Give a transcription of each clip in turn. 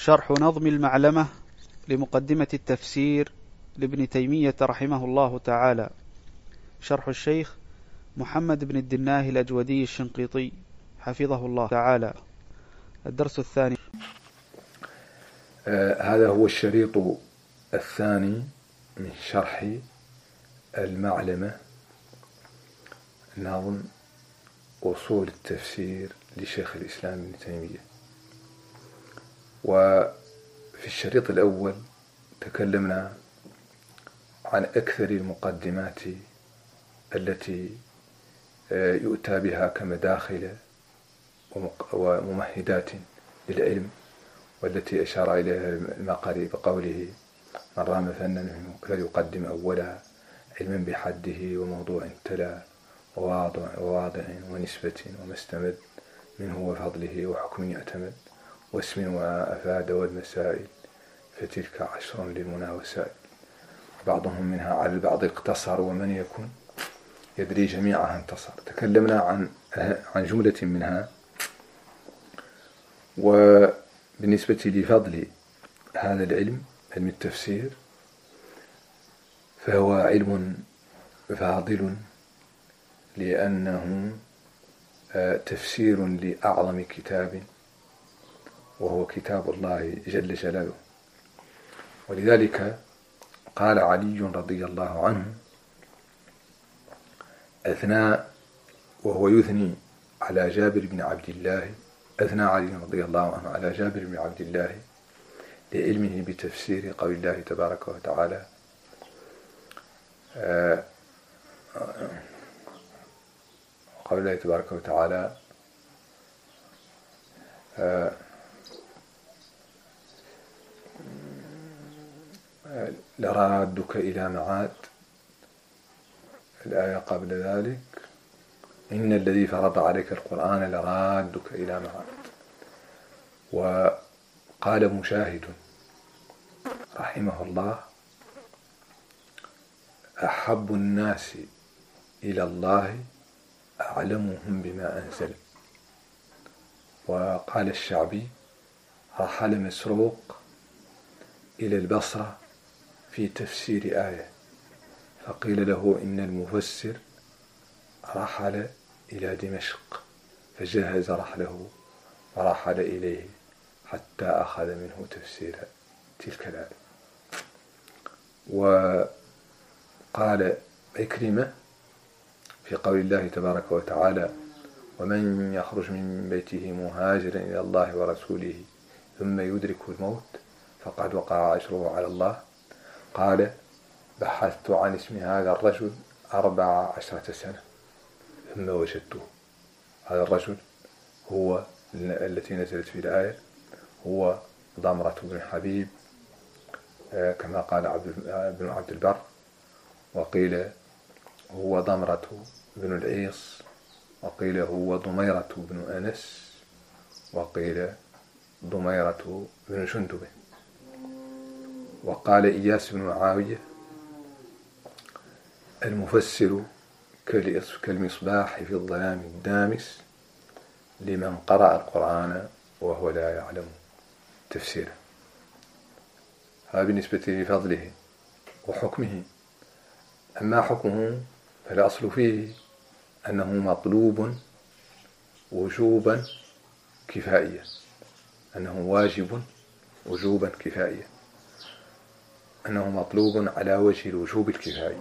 شرح نظم المعلمة لمقدمة التفسير لابن تيمية رحمه الله تعالى، شرح الشيخ محمد بن الدناه الأجودي الشنقيطي حفظه الله تعالى. الدرس الثاني. هذا هو الشريط الثاني من شرح المعلمة نظم أصول التفسير لشيخ الإسلام ابن تيمية. وفي الشريط الأول تكلمنا عن أكثر المقدمات التي يؤتى بها كمداخل وممهدات للعلم، والتي أشار إليها المقري بقوله: من رام فنا فليقدم أولها علما بحده وموضوع تلا وواضع ونسبة وما استمد منه وفضله وحكم يعتمد واسم وأفاد والمسائل فتلك 10 للمنى وسائل. بعضهم منها على البعض اقتصر ومن يكن يدري جميعها انتصر. تكلمنا عن جملة منها. وبالنسبة لفضل هذا العلم، علم التفسير، فهو علم فاضل لأنه تفسير لأعظم كتاب، وهو كتاب الله جل جلاله. ولذلك قال علي رضي الله عنه أثناء وهو يثني على جابر بن عبد الله، أثنى علي رضي الله عنه على جابر بن عبد الله لعلمه بتفسير قول الله تبارك وتعالى: قول الله تبارك وتعالى: لرادك إلى معاد. الآية قبل ذلك: إن الذي فرض عليك القرآن لرادك إلى معاد. وقال مشاهد رحمه الله: أحب الناس إلى الله أعلمهم بما أنزل. وقال الشعبي: رحل مسروق إلى البصرة في تفسير آية، فقيل له إن المفسر رحل إلى دمشق، فجهز رحله ورحل إليه حتى أخذ منه تفسير تلك الآية. وقال عكرمة في قول الله تبارك وتعالى: ومن يخرج من بيته مهاجرا إلى الله ورسوله ثم يدرك الموت فقد وقع أجره على الله، قال: بحثت عن اسم هذا الرجل 14 سنة ثم وجدته. هذا الرجل هو التي نزلت في الآية، هو ضمرة بن حبيب كما قال ابن عبد البر، وقيل هو ضمرة بن العيص، وقيل هو ضميرة بن أنس، وقيل ضميرة بن جندب. وقال إياس بن معاوية: المفسر كالمصباح في الظلام الدامس لمن قرأ القرآن وهو لا يعلم تفسيره. هذا بالنسبة لفضله وحكمه. أما حكمه فالأصل فيه أنه مطلوب وجوبا كفائيا، أنه واجب وجوبا كفائيا، أنه مطلوب على وجه الوجوب الكفائي.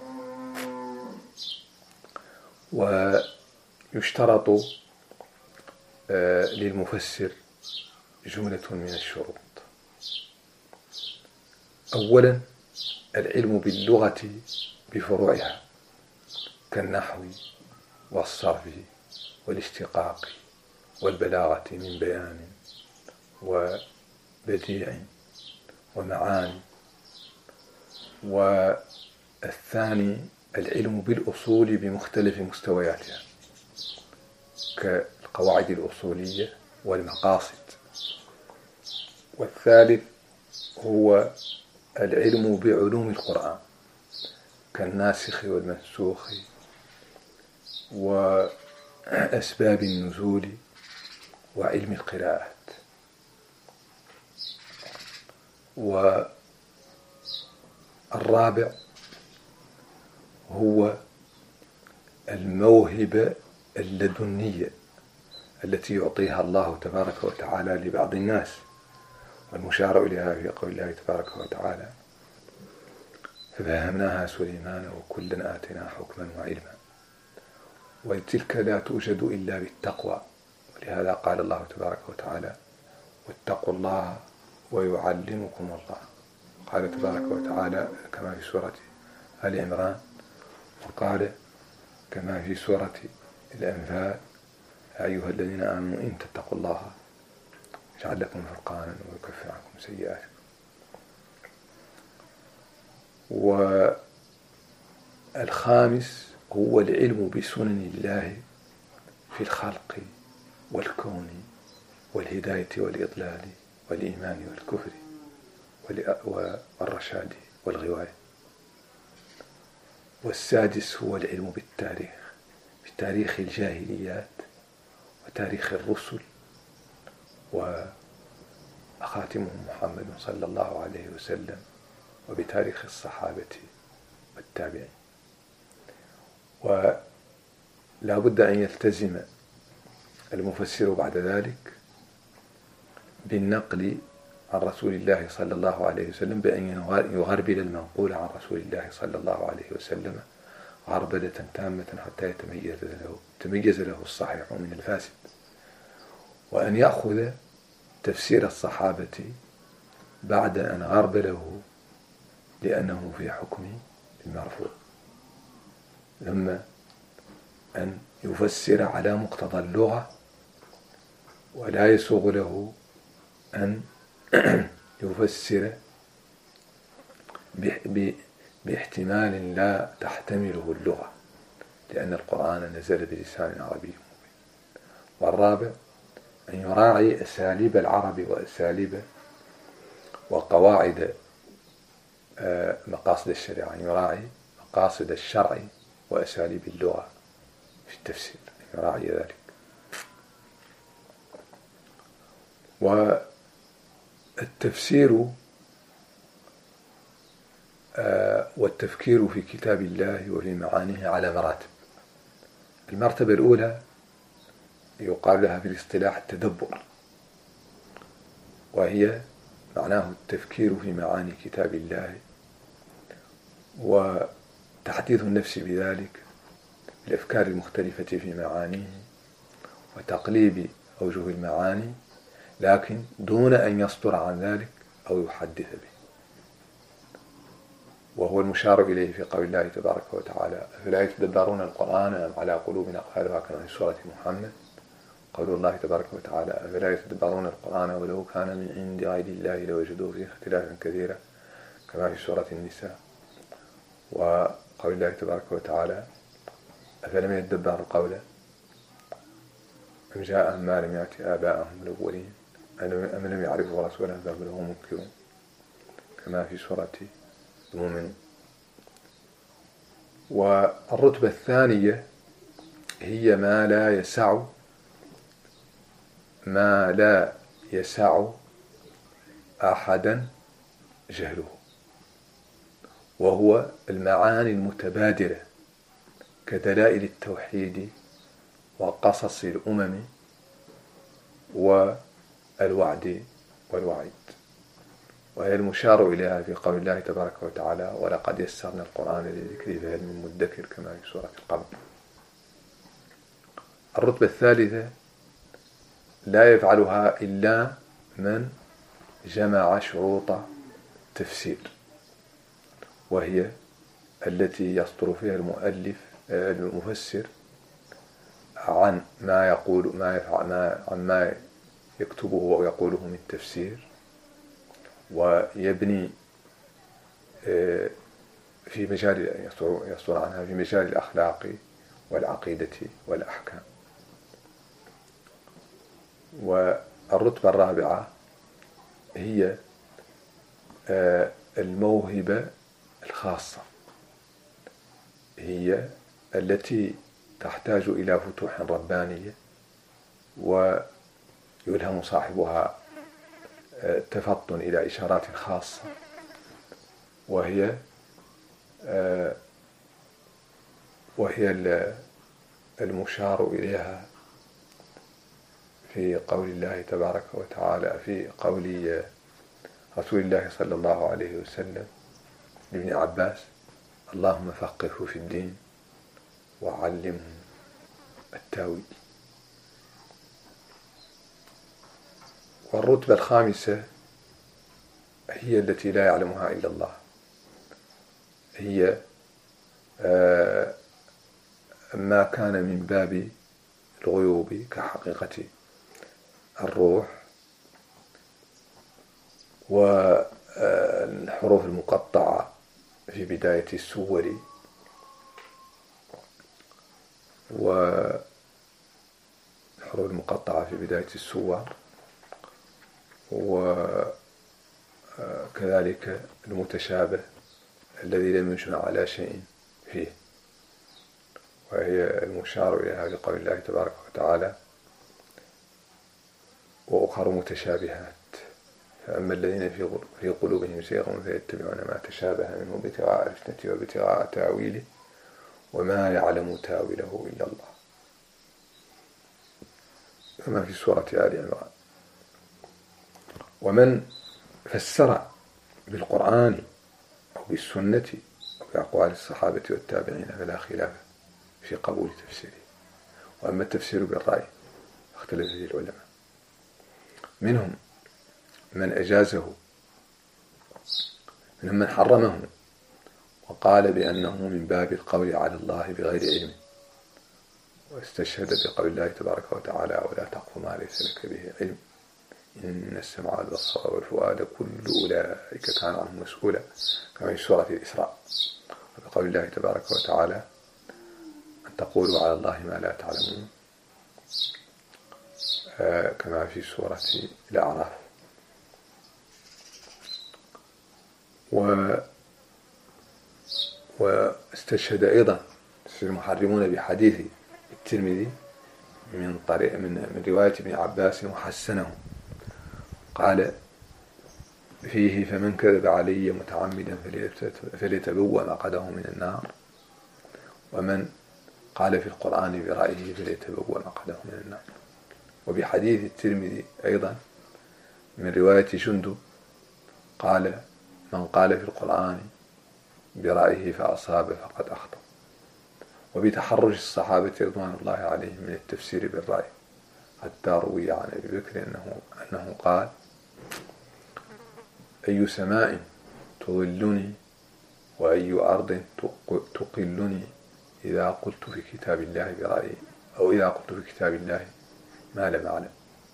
ويشترط للمفسر جملة من الشروط. أولا العلم باللغة بفروعها كالنحو والصرف والاشتقاق والبلاغة من بيان وبديع ومعاني. والثاني العلم بالأصول بمختلف مستوياتها كالقواعد الأصولية والمقاصد. والثالث هو العلم بعلوم القرآن كالناسخ والمنسوخ وأسباب النزول وعلم القراءات. والرابع هو الموهبة اللدنية التي يعطيها الله تبارك وتعالى لبعض الناس، والمشار إليها في قول الله تبارك وتعالى: ففهمناها سليمان وكلا آتينا حكما وعلما. وتلك لا توجد إلا بالتقوى، ولهذا قال الله تبارك وتعالى: واتقوا الله ويعلمكم الله. قال تبارك وتعالى كما في سورة آل عمران، وقال كما في سورة الأنفال: يا أيها الذين آمنوا إن تتقوا الله يجعل لكم فرقانا ويكفر عنكم سيئاتكم. والخامس هو العلم بسنن الله في الخلق والكون والهداية والإضلال والإيمان والكفر والرشاد والغواية. والسادس هو العلم بالتاريخ، بتاريخ الجاهليات وتاريخ الرسل، وخاتمهم محمد صلى الله عليه وسلم، وبتاريخ الصحابة والتابعين. ولا بد أن يلتزم المفسر بعد ذلك بالنقل عن رسول الله صلى الله عليه وسلم، بأن يغربل المنقول عن رسول الله صلى الله عليه وسلم غربلة تامة حتى يتميز له الصحيح من الفاسد، وأن يأخذ تفسير الصحابة بعد أن غربله لأنه في حكم المرفوع، ثم أن يفسر على مقتضى اللغة، ولا يسوغ له أن يفسر باحتمال لا تحتمله اللغة، لأن القرآن نزل بلسان عربي مبين. والرابع أن يراعي أساليب العرب وأساليب وقواعد مقاصد الشريعة، أن يراعي مقاصد الشرع وأساليب اللغة في التفسير، أن يراعي ذلك. والتفسير والتفكير في كتاب الله وفي معانيه على مراتب. المرتبة الأولى يقال لها في الاصطلاح التدبر، وهي معناه التفكير في معاني كتاب الله وتحديث النفس بذلك بالأفكار المختلفة في معانيه وتقليب أوجه المعاني، لكن دون أن يصدر عن ذلك أو يحدث به. وهو المشار إليه في قول الله تبارك وتعالى: أفلا يتدبرون القرآن أم على قلوب أقفالها، كما في سورة محمد. قول الله تبارك وتعالى: أفلا يتدبرون القرآن ولو كان من عند غير الله لوجدوا فيه اختلافا كثيرا، كما في سورة النساء. وقول الله تبارك وتعالى: أفلم يتدبروا القول أم جاءهم ما لم يأت آباءهم الأولين أم لم يعرفوا رسولا فهم له منكرون، كما في سورة المؤمنون. والرتبة الثانية هي ما لا يسع أحدا جهله، وهو المعاني المتبادرة كدلائل التوحيد وقصص الأمم والوعد والوعيد، وهي المشار إليها في قول الله تبارك وتعالى: ولقد يسرنا القرآن للذكر فهل من مدكر، كما في سورة القمر. الرتبة الثالثة لا يفعلها إلا من جمع شروط تفسير، وهي التي يصدر فيها المفسر عن ما يكتبه ويقوله من تفسير، ويبني في مجال يصدر عنها في مجال الأخلاق والعقيدة والأحكام. والرتبة الرابعة هي الموهبة الخاصة، هي التي تحتاج إلى فتوح ربانية ويلهم صاحبها تفطن إلى إشارات خاصة، وهي المشار إليها في قول الله تبارك وتعالى، في قول رسول الله صلى الله عليه وسلم لابن عباس: اللهم فقهه في الدين وعلمه التاويل. والرتبة الخامسة هي التي لا يعلمها إلا الله، هي ما كان من باب الغيوب كحقيقة الروح والحروف المقطعة في بداية السور، والحروف المقطعة في بداية السور، وكذلك المتشابه الذي لم يجمع على شيء فيه، وهي المشار إليها بقول الله تبارك وتعالى: وأخر متشابهات فأما الذين في قلوبهم زيغ فيتبعون ما تشابه منه ابتغاء الفتنة وابتغاء تاويله وما يعلم تاويله إلا الله، كما في سورة آل عمران. ومن فسر بالقرآن أو بالسنة أو بأقوال الصحابة والتابعين فلا خلاف في قبول تفسيره. وأما التفسير بالرأي اختلف فيه العلماء، منهم من أجازه، منهم من حرمه وقال بأنه من باب القول على الله بغير علم، واستشهد بقول الله تبارك وتعالى: ولا تقف ما ليس لك به علم إن السمع والبصر والفؤاد كل أولئك كان عنه مسؤولا، كما في سورة الإسراء. وبقول الله تبارك وتعالى: أن تقولوا على الله ما لا تعلمون، كما في سورة الأعراف. واستشهد أيضا المحرمون بحديث الترمذي من رواية ابن عباس وحسنه، قال فيه: فمن كذب علي متعمدا فليتبوأ مقعده من النار. ومن قال في القرآن برأيه فليتبوأ مقعده من النار. وبحديث الترمذي أيضا من رواية جندب قال: من قال في القرآن برأيه فأصاب فقد أخطأ. وبتحرج الصحابة رضوان الله عليهم من التفسير بالرأي، حتى روي عن أبي بكر أنه قال: أي سماء تظلني وأي أرض تقلني إذا قلت في كتاب الله برأيي، أو إذا قلت في كتاب الله ما لم أعلم.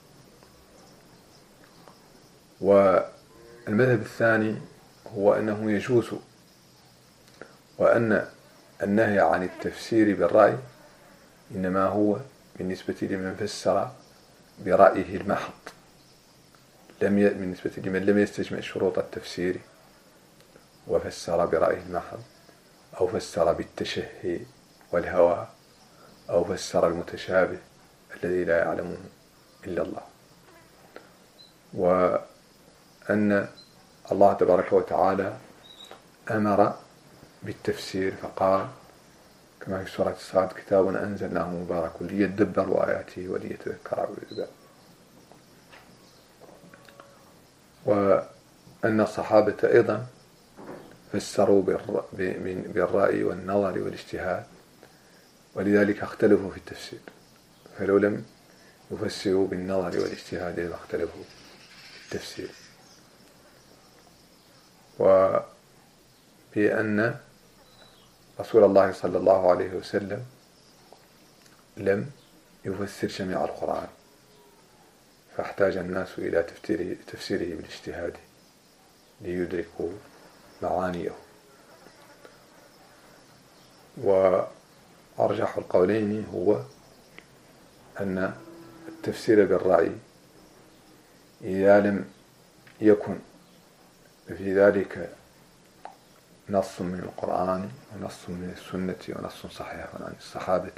والمذهب الثاني هو أنه يجوز، وأن النهي عن التفسير بالرأي إنما هو بالنسبة لمن فسر برأيه المحض، بالنسبة لمن لم يستجمع شروط التفسير وفسر برأيه المحض، أو فسر بالتشهي والهوى، أو فسر المتشابه الذي لا يعلمه إلا الله. وأن الله تبارك وتعالى أمر بالتفسير فقال كما في سورة الصاد: كتاب أنزلناه مبارك ليدبروا آياته وليتذكر أولو الألباب. وأن الصحابة أيضا فسروا بالرأي والنظر والاجتهاد، ولذلك اختلفوا في التفسير، فلو لم يفسروا بالنظر والاجتهاد لما اختلفوا في التفسير. وبأن رسول الله صلى الله عليه وسلم لم يفسر جميع القرآن، فاحتاج الناس إلى تفسيره بالاجتهاد ليدركوا معانيه. وأرجح القولين هو أن التفسير بالرأي إذا لم يكن في ذلك نص من القرآن ونص من السنة ونص صحيح عن الصحابة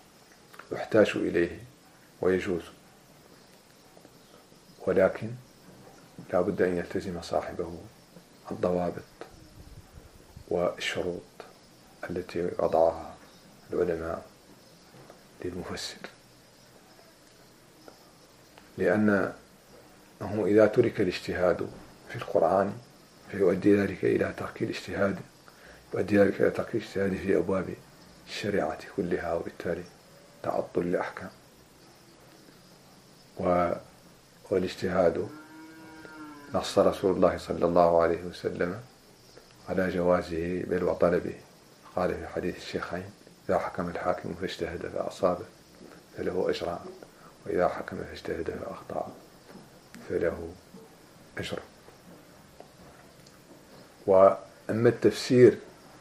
يحتاج إليه ويجوز، ولكن لا بد أن يلتزم صاحبه الضوابط والشروط التي وضعها العلماء للمفسر، لأنه إذا ترك الاجتهاد في القرآن فيؤدي ذلك إلى ترك الاجتهاد، في أبواب الشريعة كلها، وبالتالي تعطل الأحكام. والاجتهاد نص رسول الله صلى الله عليه وسلم على جوازه بل وطلبه، قال في حديث الشيخين: إذا حكم الحاكم فاجتهد فأصاب فله أجران، وإذا حكم فاجتهد فأخطأ فله أجر. وأما التفسير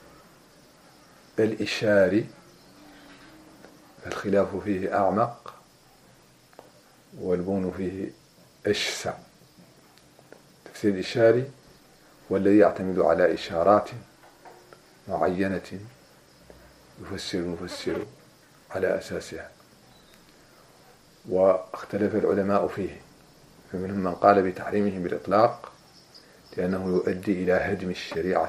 الإشاري فالخلاف فيه أعمق والبون فيه أشسع. التفسير الإشاري والذي يعتمد على إشارات معينة يفسر المفسر على أساسها، واختلف العلماء فيه، فمنهم من قال بتحريمه بالإطلاق لأنه يؤدي إلى هدم الشريعة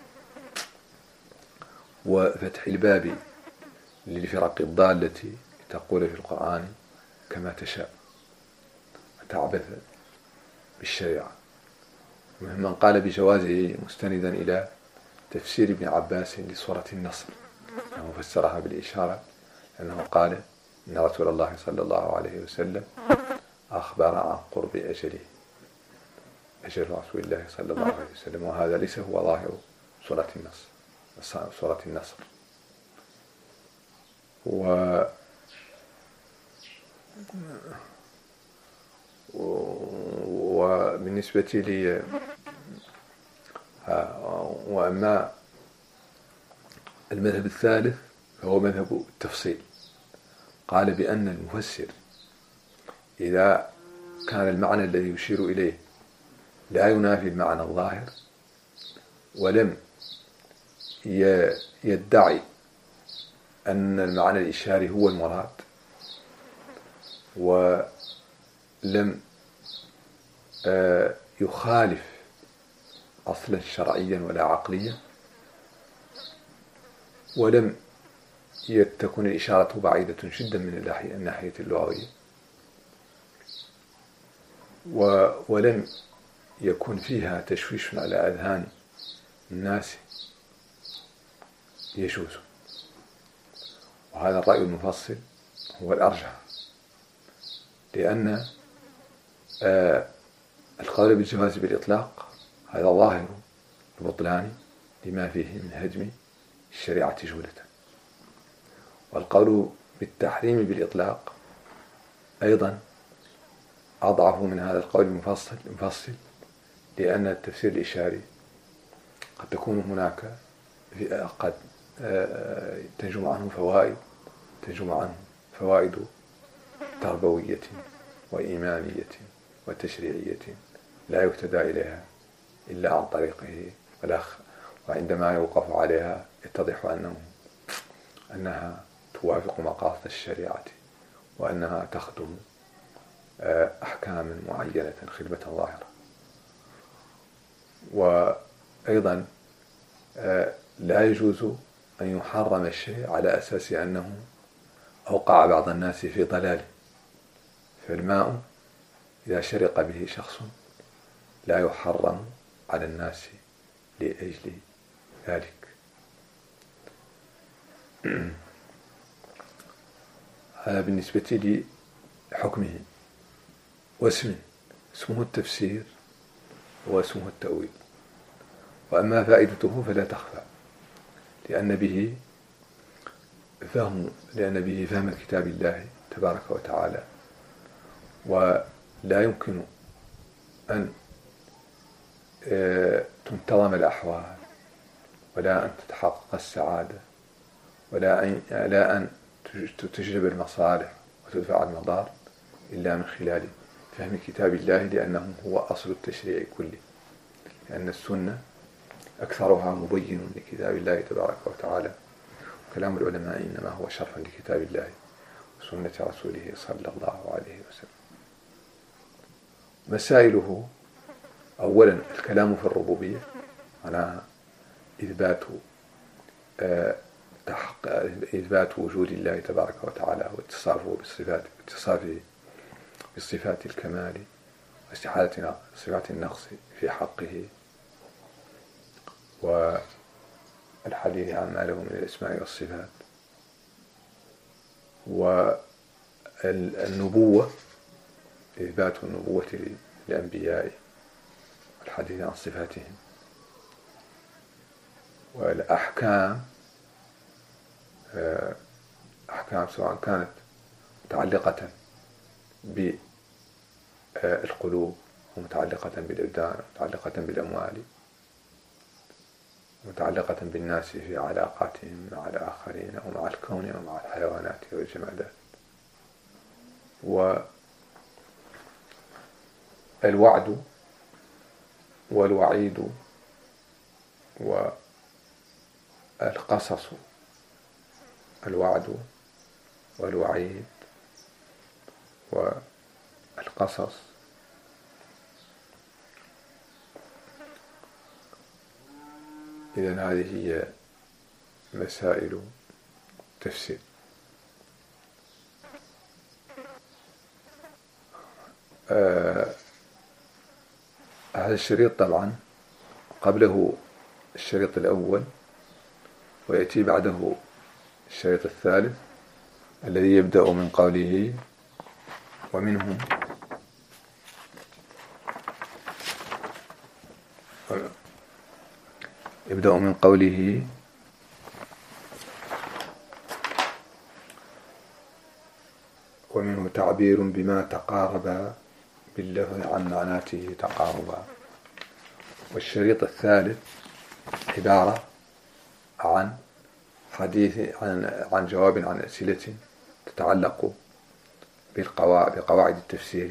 وفتح الباب للفرق الضالة تقول في القرآن كما تشاء وتعبث بالشريعة. ومنهم من قال بجوازه مستندا إلى تفسير ابن عباس لسورة النصر، أنه فسرها بالإشارة، لأنه قال إن رسول الله صلى الله عليه وسلم أخبر عن قرب أجل رسول الله صلى الله عليه وسلم، وهذا ليس هو ظاهر سورة النصر. وبالنسبة لي وأما المذهب الثالث فهو مذهب التفصيل، قال بأن المفسر إذا كان المعنى الذي يشير إليه لا ينافي المعنى الظاهر ولم يدعي أن المعنى الإشاري هو المراد ولم يخالف أصلا شرعيا ولا عقليا ولم تكن الإشارة بعيدة جدا من الناحية اللغوية ولم يكن فيها تشويش على أذهان الناس يجوز. وهذا الرأي المفصل هو الأرجح، لأن القول بالجواز بالإطلاق هذا ظاهر البطلان لما فيه من هدم الشريعة جملة، والقول بالتحريم بالإطلاق أيضا أضعف من هذا القول المفصل، لأن التفسير الإشاري قد تكون هناك قد تنجم عنه فوائد تربوية وإيمانية وتشريعية لا يهتدى إليها إلا عن طريقه، وعندما يوقف عليها يتضح أنها توافق مقاصد الشريعة وأنها تخدم أحكاما معينة خدمة ظاهرة. وأيضا لا يجوز أن يحرم الشيء على أساس أنه أوقع بعض الناس في ضلال، فالماء إذا شرق به شخص لا يحرم على الناس لأجل ذلك. هذا بالنسبة لحكمه. واسمه التفسير واسمه التأويل، وأما فائدته فلا تخفى، لأن به فهم كتاب الله تبارك وتعالى، ولا يمكن أن تنتظم الأحوال ولا أن تتحقق السعادة ولا أن تجلب المصالح وتدفع المضار إلا من خلال فهم كتاب الله، لأنه هو أصل التشريع كله، لأن السنة أكثرها مبين لكتاب الله تبارك وتعالى، وكلام العلماء إنما هو شرح لكتاب الله وسنة رسوله صلى الله عليه وسلم. مسائله أولا الكلام في الربوبية معناها إثبات وجود الله تبارك وتعالى واتصافه بصفات الكمال واستحالة صفات النقص في حقه، والحديث عن ما له من الأسماء والصفات، والنبوة إثبات النبوة للأنبياء والحديث عن صفاتهم، والأحكام سواء كانت متعلقة بالقلوب ومتعلقة بالأبدان ومتعلقة بالأموال ومتعلقة بالناس في علاقاتهم مع الآخرين ومع الكون ومع الحيوانات والجمادات. والوعد والوعيد والقصص، الوعد والوعيد والقصص إذن هذه هي مسائل تفسير. هذا الشريط طبعا قبله الشريط الأول ويأتي بعده الشريط الثالث الذي يبدأ من قوله ومنهم ومنه تعبير بما تقارب باللفظ عن معناته تقاربا. والشريط الثالث عبارة عن حديث عن جواب عن أسئلة تتعلق بقواعد التفسير،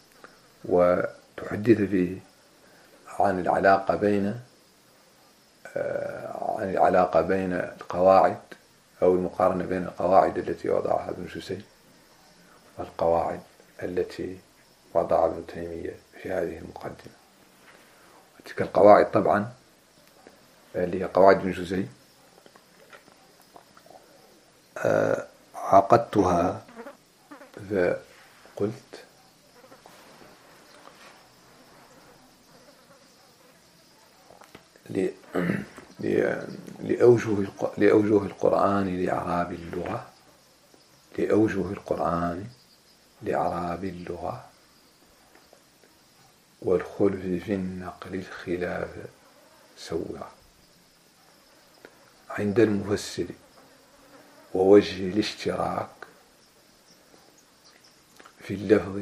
وتحدث فيه عن العلاقة بين القواعد أو المقارنة بين القواعد التي وضعها ابن جوزي والقواعد التي وضعها ابن تيمية في هذه المقدمة. تلك القواعد طبعا اللي هي قواعد ابن جوزي عقدتها فقلت لأوجه القرآن لإعراب اللغة والخلف في النقل الخلاف سوى عند المفسر ووجه الاشتراك في اللفظ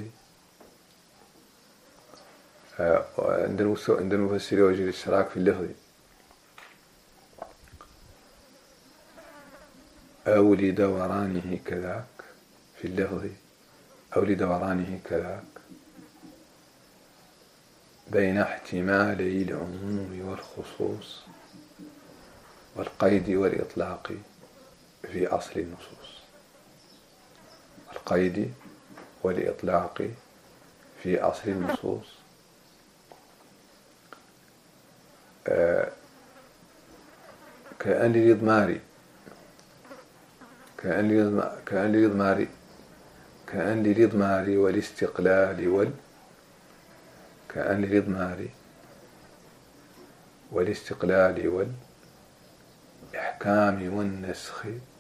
عند المفسر ووجه الاشتراك في اللفظ أو لدورانه كذاك في اللفظ أو لدورانه كذاك بين احتمالي العموم والخصوص والقيد والإطلاق في أصل النصوص. القيد والإطلاق في أصل النصوص كأن للإضمار والاستقلال والإحكام والنسخ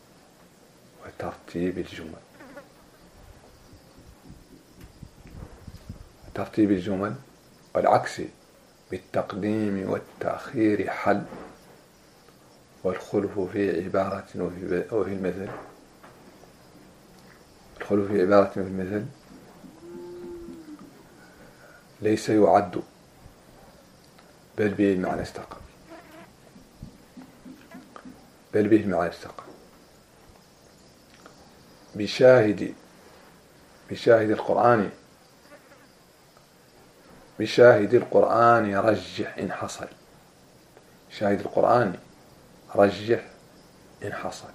وترتيب الجمل والعكس بالتقديم والتأخير حل، والخلف في عبارة وفي المثل ليس يعد بل به المعنى استقر بشاهد القرآن رجح إن حصل، شاهد القرآن رجح إن حصل،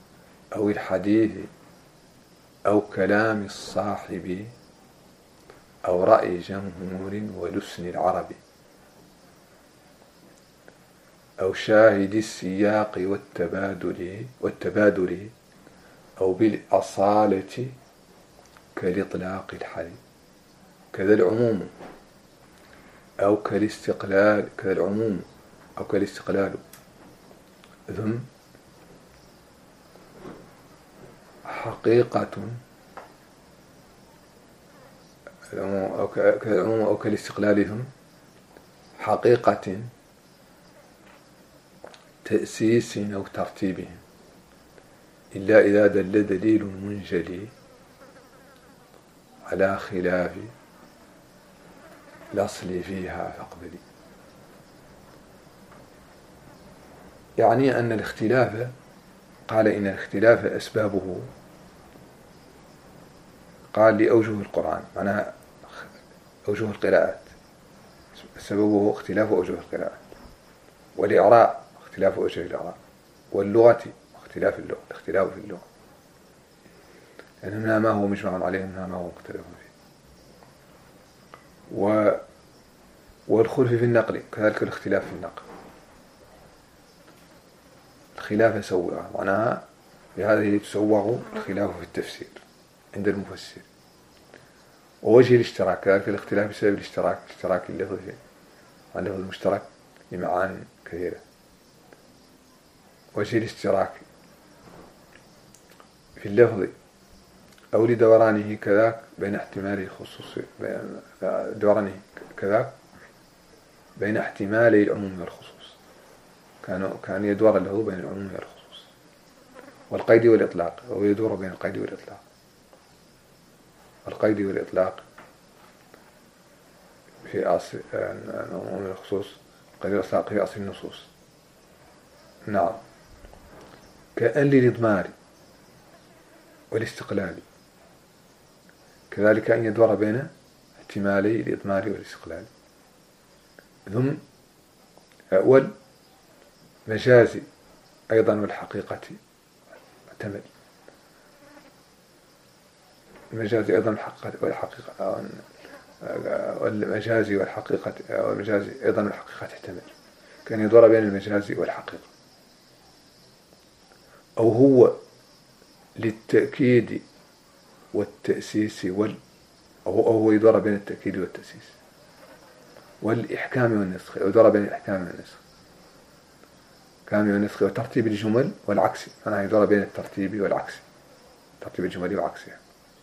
أو الحديث أو كلام الصاحب أو رأي جمهور ولسن العرب أو شاهد السياق والتبادل أو بالأصالة كالإطلاق الحري. كذا العموم أو كالاستقلال، كذا العموم أو كالاستقلال ثم حقيقة كالعموم أو كالاستقلال ثم حقيقة تأسيس أو ترتيب، إلا إذا دل دليل منجلي على خلاف الأصل فيها فاقبلي. يعني أن الاختلاف، قال إن الاختلاف أسبابه، قال لأوجه القرآن معناها أوجه القراءات، سببه اختلاف أوجه القراءات، والإعراء اختلاف أوجه الإعراء، واللغة اختلاف في اللغة، يعني منها ما هو مجمع عليه منها ما هو مختلف فيه. والخلف في النقل كذلك الاختلاف في النقل، الخلاف سوغ معناها بهذه تسوغ الخلاف في التفسير عند المفسر. ووجه الاشتراك كذلك الاختلاف بسبب الاشتراك، اشتراك اللفظ عن اللفظ المشترك لمعان كثيرة. وجه الاشتراك في اللفظ أو لدورانه كذاك بين احتمالي الخصوص، دورانه كذاك بين احتمالي العموم والخصوص، كان يدور اللفظ بين العموم والخصوص، والقيد والإطلاق، أو يدور بين القيد والإطلاق. القيد والإطلاق في أصل العموم والخصوص، القيد والإطلاق في أصل النصوص. نعم، كأن للإضمار والاستقلال كذلك أن يدور بين احتمالي الإضمار والاستقلال. ثم والمجاز أيضا والحقيقة احتمل، المجاز أيضا والحقيقة، والمجاز والحقيقة، والمجاز أيضا والحقيقة احتمل، كان يدور بين المجاز والحقيقة. أو هو للتأكيد والتأسيس أو هو يدور بين التأكيد والتأسيس والإحكام والنسخ، أو يدور بين الإحكام والنسخ، الإحكام والنسخ وترتيب الجمل والعكس، أنا يدور بين الترتيب والعكس، ترتيب الجمل وعكسها،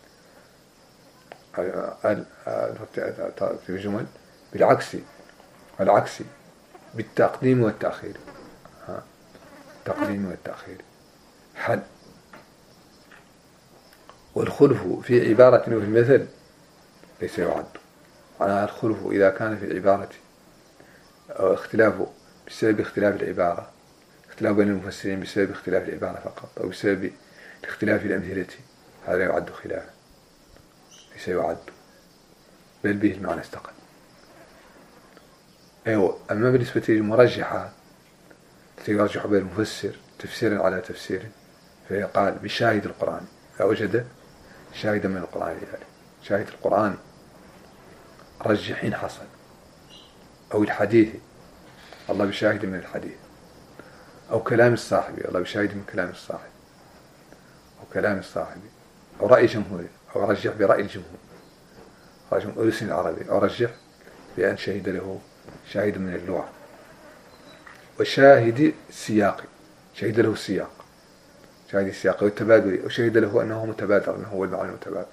ترتيب الجمل بالعكس والعكس بالتقديم والتأخير، التقديم والتأخير حل. والخلف في عبارة وفي المثل ليس يعد، معناها الخلف إذا كان في العبارة أو اختلافه بسبب اختلاف العبارة، اختلاف بين المفسرين بسبب اختلاف العبارة فقط، أو بسبب اختلاف الأمثلة، هذا يعد خلافا، ليس يعد بل به المعنى استقل. أيوة. أما بالنسبة للمرجحات التي يرجح بين المفسر تفسيرا على تفسير، فيقال بشاهد القرآن، فوجد شاهدا من القرآن لذلك، شاهد القرآن رجح إن حصل، أو الحديث الله بشاهد من الحديث، أو كلام الصاحب الله بشاهد من كلام الصاحب، أو كلام الصاحب، أو رأي جمهور، أو رجح برأي الجمهور، رجل لسن العربي، أو رجح بأن شهد له شاهد من اللغة. وشاهد السياق، شهد له السياق، شاهد السياق والتبادل، أو شهد له أنه متبادر، أنه هو المعنى المتبادر.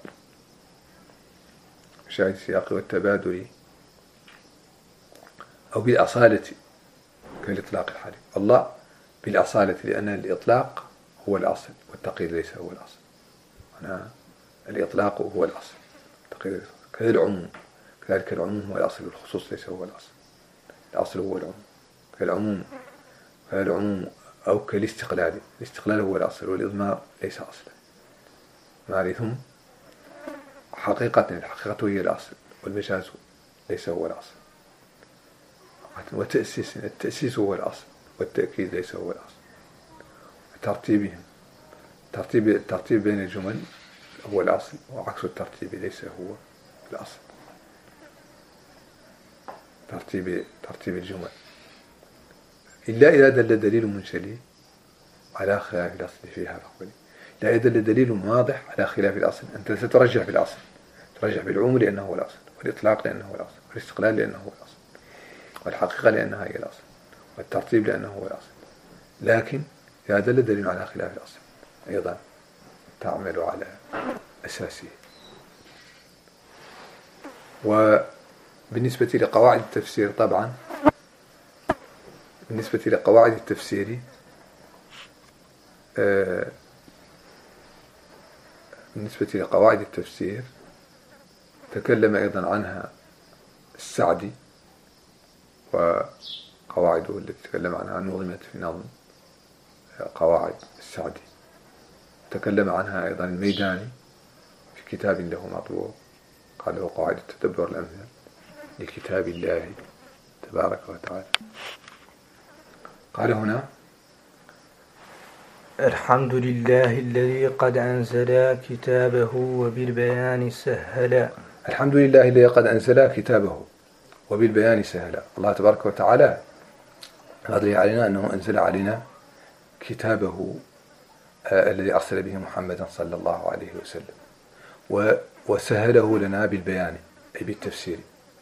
شاهد السياق والتبادل أو بالأصالة كالإطلاق الحالي، الله بالأصالة لأن الإطلاق هو الأصل والتقييد ليس هو الأصل، أنا الإطلاق هو الأصل، التقييد كذا العموم، كذلك العموم هو الأصل والخصوص ليس هو الأصل، الأصل هو العموم، كالعموم أو كالاستقلال، الاستقلال هو الأصل والإضمار ليس أصلا. ثم حقيقة، الحقيقة هي الأصل والمجاز ليس هو الأصل. وتأسيس، التأسيس هو الأصل والتأكيد ليس هو الأصل. ترتيبهم، الترتيب بين الجمل هو الأصل، وعكس الترتيب ليس هو الأصل. ترتيب الجمل، إلا إذا دل دليل منشلي على خلاف الأصل فيها فقط. لا يدل دليل واضح على خلاف الأصل، أنت سترجح بالأصل، ترجح بالعموم لأنه هو الأصل، والإطلاق لأنه هو الأصل، والاستقلال لأنه هو الأصل، والحقيقة لأنها هي الأصل، والترتيب لأنه هو الأصل. لكن إذا دل دليل على خلاف الأصل أيضا تعمل على أساسه. وبالنسبة لقواعد التفسير طبعا، بالنسبة لقواعد التفسير بالنسبة لقواعد التفسير تكلم أيضا عنها السعدي، وقواعده التي تكلم عنها نظمت في نظم قواعد السعدي. تكلم عنها أيضا الميداني في كتاب له مطبوع قال له قواعد التدبر الأمثل لكتاب الله تبارك وتعالى. قال هنا: الحمد لله الذي قد أنزل كتابه وبالبيان سهلا. الحمد لله الذي قد أنزل كتابه وبالبيان سهلا. الله تبارك وتعالى فضل علينا أنه أنزل علينا كتابه الذي أرسل به محمدا صلى الله عليه وسلم، وسهله لنا بالبيان أي بالتفسير،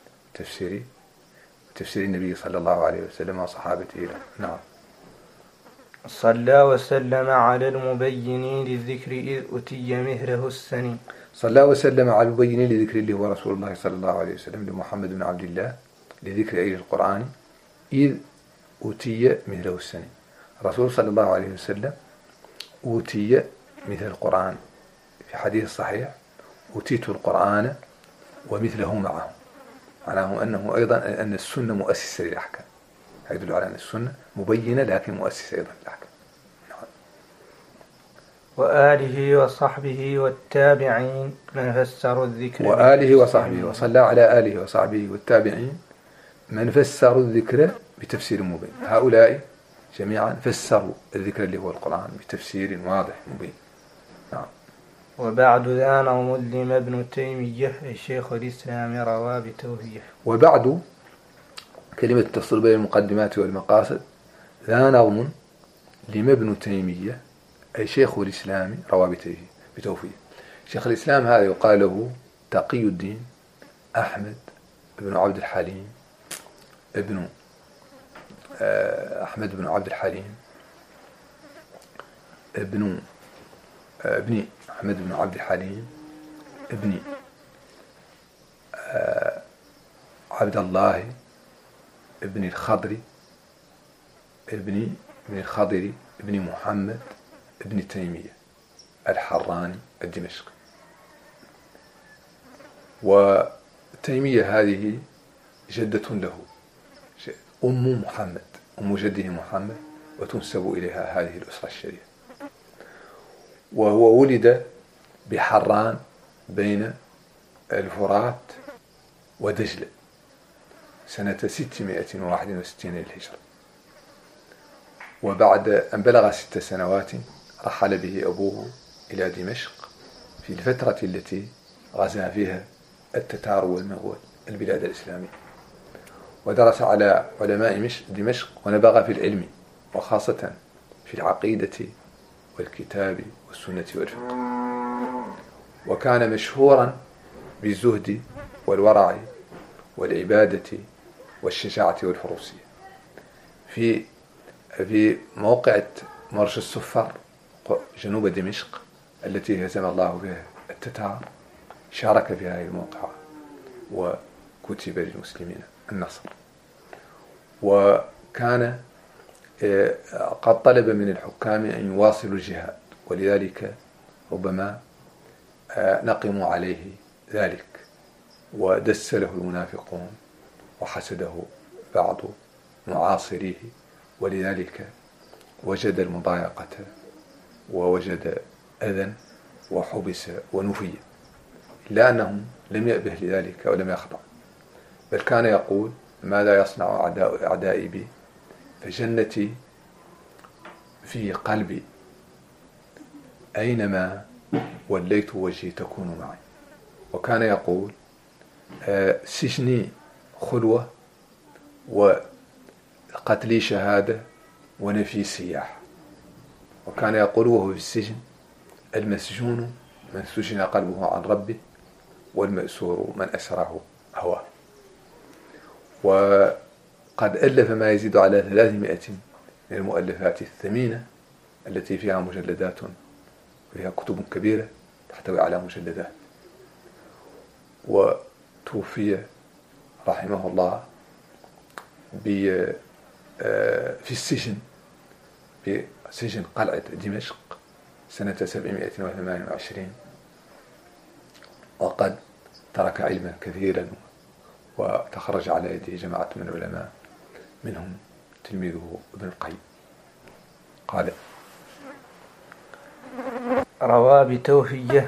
تفسير النبي صلى الله عليه وسلم وصحابته له. نعم. صلى وسلم على المبين للذكر إذ أتي مهره السني. صلى وسلم على المبين لذكر اللي هو رسول الله صلى الله عليه وسلم لمحمد بن عبد الله لذكر أي القرآن إذ أتي مهره السني. الرسول صلى الله عليه وسلم أوتي مثل القرآن، في حديث صحيح: أوتيت القرآن ومثله معه، معناه أنه أيضا أن السنة مؤسسة للأحكام، يدل على أن السنة مبينة لكن مؤسسة أيضا للأحكام. وآله وصحبه والتابعين من فسروا الذكر. وآله وصحبه، وصلى على آله وصحبه والتابعين من فسروا الذكر بتفسير مبين. هؤلاء جميعا فسروا الذكر اللي هو القرآن بتفسير واضح مبين. نعم. وبعد ذا نظم لما ابن تيمية الشيخ الإسلام روى بتوفيه. وبعد كلمة التفصيل بين المقدمات والمقاصد، ذا نظم لما ابن تيمية أي شيخ الإسلام روى بتوفيه. شيخ الإسلام هذا يقال له تقي الدين أحمد بن عبد الحليم ابن أحمد بن عبد الحليم ابن أحمد بن عبد الحليم ابن عبد الله ابن الخضري ابن الخضري ابن محمد ابن تيمية الحراني الدمشقي. وتيمية هذه جدة له، أم محمد، أم جده محمد، وتنسب إليها هذه الأسرة الشريفة. وهو ولد بحران بين الفرات ودجلة سنة 661 للهجرة. وبعد أن بلغ 6 سنوات رحل به أبوه إلى دمشق في الفترة التي غزا فيها التتار والمغول البلاد الإسلامية، ودرس على علماء دمشق ونبغ في العلم، وخاصة في العقيدة والكتاب والسنة والفقه. وكان مشهورا بالزهد والورع والعبادة والشجاعة والفروسية. في موقع مرش الصفر جنوب دمشق التي هزم الله بها التتار شارك في هذه الموقعة وكتب للمسلمين النصر. وكان قد طلب من الحكام أن يواصلوا الجهاد، ولذلك ربما نقموا عليه ذلك، ودس له المنافقون وحسده بعض معاصريه، ولذلك وجد المضايقة ووجد أذى وحبس ونفي، إلا أنهم لم يأبه لذلك ولم يخضع، بل كان يقول: ماذا يصنع أعدائي بي؟ فجنتي في قلبي، أينما وليت وجهي تكون معي. وكان يقول: سجني خلوة وقتل شهادة ونفي سياح. وكان يقول وهو في السجن: المسجون من سجن قلبه عن ربه، والمأسور من أسره هواه. وقد ألف ما يزيد على 300 من المؤلفات الثمينة التي فيها مجلدات وفيها كتب كبيرة تحتوي على مجلدات. وتوفي رحمه الله في السجن، في سجن قلعة دمشق سنة 728، وقد ترك علما كثيرا وتخرج على يده جماعة من العلماء منهم تلميذه ابن القيم. قال: روى بتوفية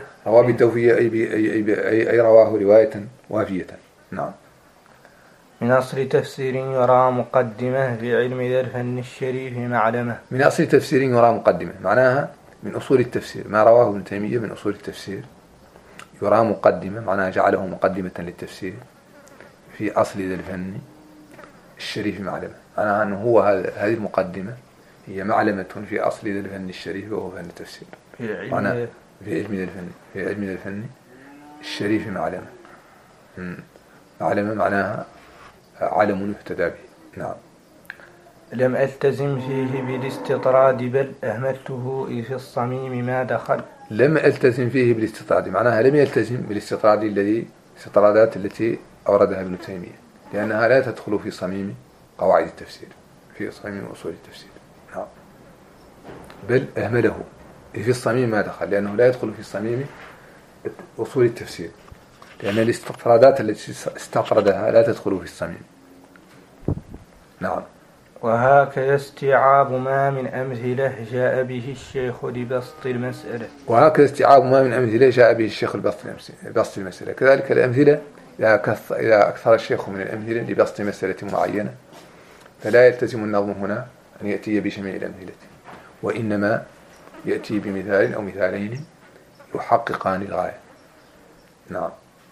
أي رواه رواية وافية. نعم. من أصل تفسير يرى مقدمة في علم ذا الفن الشريف معلمة. من أصل تفسير يرى مقدمة معناها من أصول التفسير، ما رواه ابن تيمية من أصول التفسير. يرى مقدمة معناها جعله مقدمة للتفسير في أصل ذا الفن الشريف معلمة، معناها أنه هو هذه المقدمة هي معلمة في أصل ذا الفن الشريف وهو فن التفسير. في علم ذا الفن الشريف معلمة. معلمة معناها علم يهتدى به. نعم. لم ألتزم فيه بالاستطراد بل أهملته في الصميم ما دخل. لم ألتزم فيه بالاستطراد معناها لم يلتزم بالاستطراد الاستطرادات التي أوردها ابن تيمية، لأنها لا تدخل في صميم قواعد التفسير، في صميم أصول التفسير. نعم. بل أهمله في الصميم ما دخل، لأنه لا يدخل في صميم أصول التفسير، لأن الاستطرادات التي استطردها لا تدخل في الصميم. نعم. وهكذا استيعاب ما من أمثلة جاء به الشيخ لبسط المسألة. وهكذا استيعاب ما من أمثلة جاء به الشيخ لبسط المسألة. كذلك الأمثلة إذا أكثر الشيخ من الأمثلة لبسط مسألة معينة فلا يلتزم النظم هنا أن يأتي بجميع الأمثلة، وإنما يأتي بمثال أو مثالين يحققان الغاية. نعم.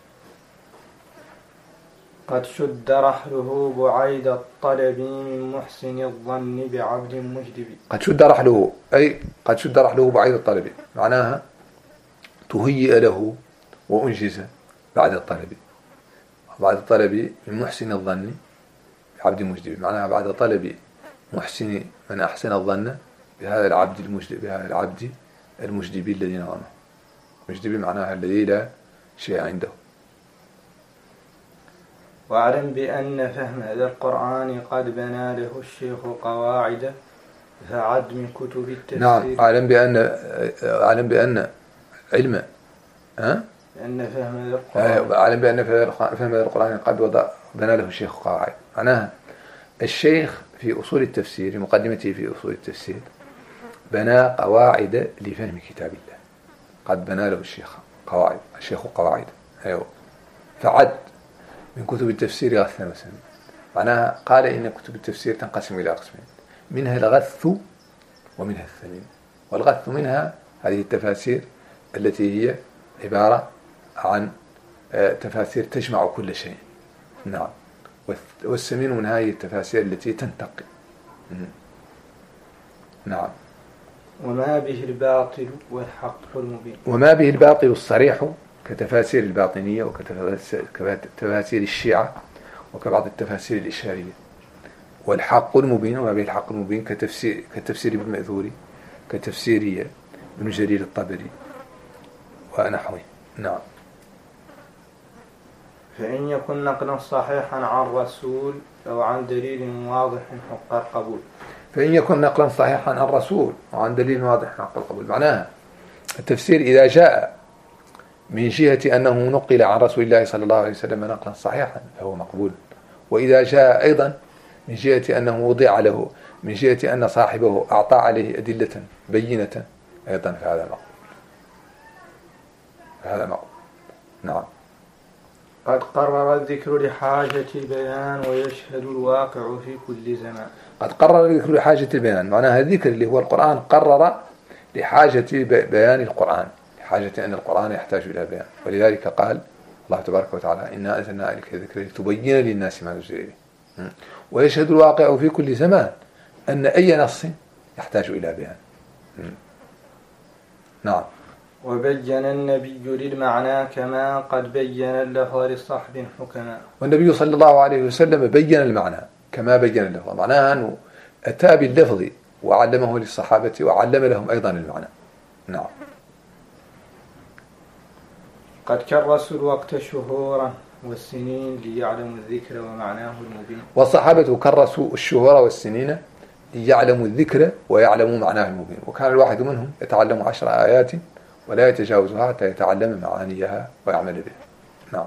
قد شد رحله بعيد الطلب من محسن الظن بعبد مجدب. قد شد رحله أي قد شد رحله بعيد الطلب معناها تهيئ له وأنجز بعد الطلب. بعد الطلب من محسن الظن بعبد مجدب معناها بعد طلب محسن من أحسن الظن بهذا العبد المجدب، بهذا العبد المجدب الذي نظمه. مجدب معناها الذي لا شيء عنده. واعلم بأن فهم هذا القرآن قد بنى له الشيخ قواعد فعد من كتب التفسير. نعم. أعلم بأن علم بأن فهم هذا القرآن أعلم بأن فهم هذا القرآن قد بنى له الشيخ قواعد. معناها الشيخ في أصول التفسير، في مقدمته في أصول التفسير، بنى قواعد لفهم كتاب الله. قد بنى له الشيخ قواعد. أيوه. فعد من كتب التفسير غثا وسمين. معناها قال إن كتب التفسير تنقسم إلى قسمين، منها الغث ومنها الثمين. والغث منها هذه التفاسير التي هي عبارة عن تفاسير تجمع كل شيء. نعم. والسمين من هذه التفاسير التي تنتقي. نعم. وما به الباطل والحق المبين. وما به الباطل الصريح كتفاسير الباطنية وكتفاسير الشيعة وكبعض التفاسير الإشارية. والحق المبين، وما به الحق المبين كتفسير ابن مأثوري، كتفسير ابن جرير الطبري ونحوه. نعم. فإن يكن نقلا صحيحا عن رسول أو عن دليل واضح حق القبول. فإن يكن نقلا صحيحا عن رسول وعن دليل واضح حق القبول معناها التفسير إذا جاء من جهة أنه نقل عن رسول الله صلى الله عليه وسلم نقلا صحيحا فهو مقبول، وإذا جاء أيضا من جهة أنه وضع له، من جهة أن صاحبه أعطى عليه أدلة بينة أيضا فهذا مقبول. نعم. قد قرر الذكر لحاجة البيان ويشهد الواقع في كل زمان. قد قرر الذكر لحاجة البيان معناها الذكر اللي هو القرآن قرر لحاجة بيان القرآن، لحاجة أن القرآن يحتاج إلى بيان. ولذلك قال الله تبارك وتعالى: إنا أنزلنا عليك الذكر لتبين للناس ما نزل إليه. ويشهد الواقع في كل زمان أن أي نص يحتاج إلى بيان. نعم. وبين النبي للمعنى كما قد بين اللفظ لصحب حكما. والنبي صلى الله عليه وسلم بين المعنى كما بين اللفظ، معناها أنه أتى باللفظ وعلمه للصحابة وعلم لهم أيضا المعنى. نعم. قد كرسوا الوقت شهورا والسنين ليعلموا الذكر ومعناه المبين. والصحابة كرسوا الشهور والسنين ليعلموا الذكر ويعلموا معناه المبين، وكان الواحد منهم يتعلم 10 آيات ولا يتجاوزها حتى يتعلم معانيها ويعمل بها. نعم.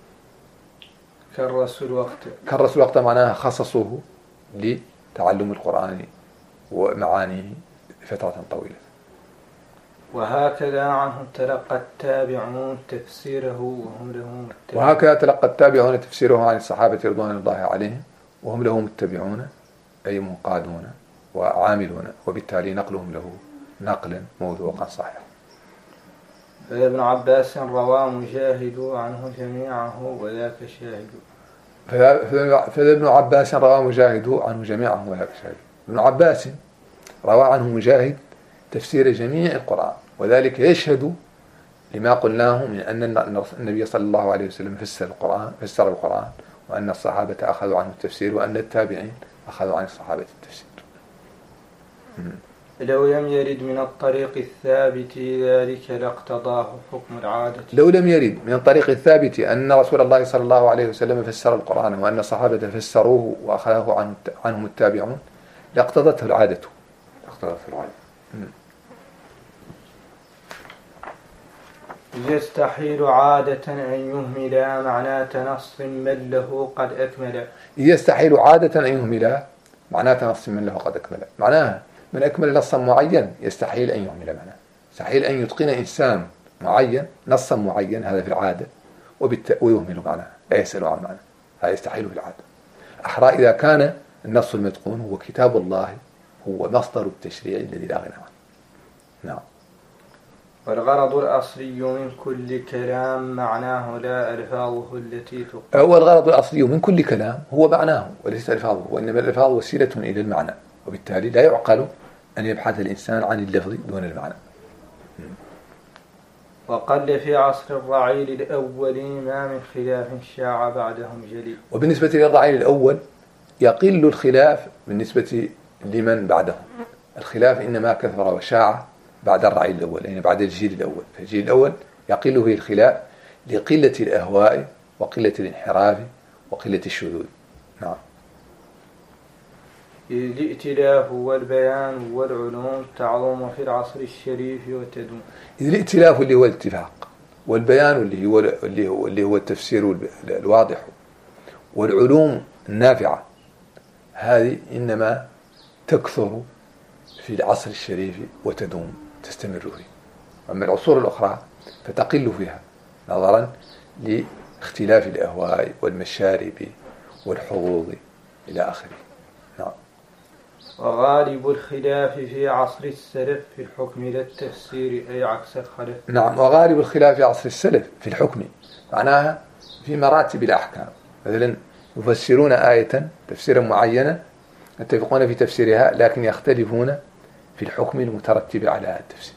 كرسوا الوقت معناها خصصوه لتعلم القرآن ومعانيه فترة طويلة. وهكذا عنه تلقى التابعون تفسيره وهم له متبعون. وهكذا تلقى التابعون تفسيره عن الصحابة رضوان الله عليهم وهم له متبعون، أي منقادون وعاملون، وبالتالي نقلهم له نقلا موثوقا صحيحا. فابن عباس روى مجاهد عنه جميعه وذاك شاهد. فابن عباس روى مجاهد عنه جميعه وذاك شاهد. ابن عباس روى عنه مجاهد تفسير جميع القرآن، وذلك يشهد لما قلناه من أن النبي صلى الله عليه وسلم فسر القرآن، وأن الصحابة أخذوا عنه التفسير، وأن التابعين أخذوا عن الصحابة التفسير. لو لم يرد من الطريق الثابت ذلك لاقتضاه حكم العادة. لو لم يرد من الطريق الثابت أن رسول الله صلى الله عليه وسلم فسر القرآن وأن الصحابة فسروه وأخذه عنهم التابعون لاقتضته العادة. يستحيل عادة أن يهمل معنى نص من له قد أكمل. يستحيل عادة أن يهمل معنى نص من له قد أكمل، معناها من أكمل نصا معين يستحيل أن يهمل معناه. يستحيل أن يتقن إنسان معين نصا معين، هذا في العادة، ويهمل معناه، لا يسأل عن معناه، هذا يستحيل في العادة. أحرى إذا كان النص المتقون هو كتاب الله، هو مصدر التشريع الذي لا غنى عنه. نعم. والغرض الأصلي من كل كلام معناه لا ألفاظه التي تقال. هو الغرض الأصلي من كل كلام هو معناه وليس ألفاظه، وإنما الألفاظ وسيلة إلى المعنى، وبالتالي لا يعقل أن يبحث الإنسان عن اللفظ دون المعنى. وقل في عصر الرعيل الأول ما من خلاف شاع بعدهم جليل. وبالنسبة للرعيل الأول يقل الخلاف بالنسبة لمن بعدهم. الخلاف إنما كثر وشاع بعد الرعيل الأول، يعني بعد الجيل الأول. فالجيل الأول يقل فيه الخلاف لقلة الأهواء وقلة الانحراف وقلة الشذوذ. نعم. الائتلاف والبيان والعلوم تعظم في العصر الشريف وتدوم. الائتلاف اللي هو الاتفاق، والبيان اللي هو التفسير الواضح، والعلوم النافعة، هذه إنما تكثر في العصر الشريف وتدوم تستمر فيه. أما العصور الأخرى فتقل فيها نظرا لاختلاف الأهواء والمشارب والحظوظ إلى آخره. نعم. وغالب الخلاف في عصر السلف في الحكم لا التفسير، أي عكس الخلف. نعم. وغالب الخلاف في عصر السلف في الحكم معناها في مراتب الأحكام. مثلا يفسرون آية تفسيرا معينا يتفقون في تفسيرها، لكن يختلفون في الحكم المترتب على هذا التفسير.